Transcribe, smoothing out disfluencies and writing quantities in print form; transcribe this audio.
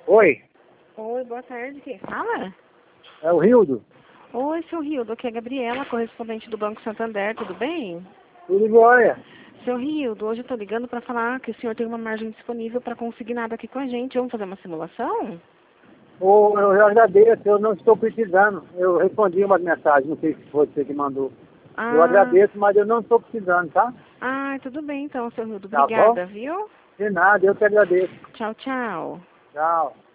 Oi, Oi, boa tarde. Quem fala? é o Rildo. Oi, seu Rildo. Aqui é a Gabriela, correspondente do Banco Santander. Tudo bem? Tudo jóia. Seu Rildo, hoje eu tô ligando para falar que o senhor tem uma margem disponível para consignado aqui com a gente. Vamos fazer uma simulação? Eu agradeço, eu não estou precisando. Eu respondi uma mensagem, não sei se foi você que mandou. Eu Ah, agradeço, mas eu não estou precisando, tá? tudo bem então, seu Rildo. Tá bom? Obrigada, viu? De nada, eu que agradeço. Tchau, tchau. Tchau.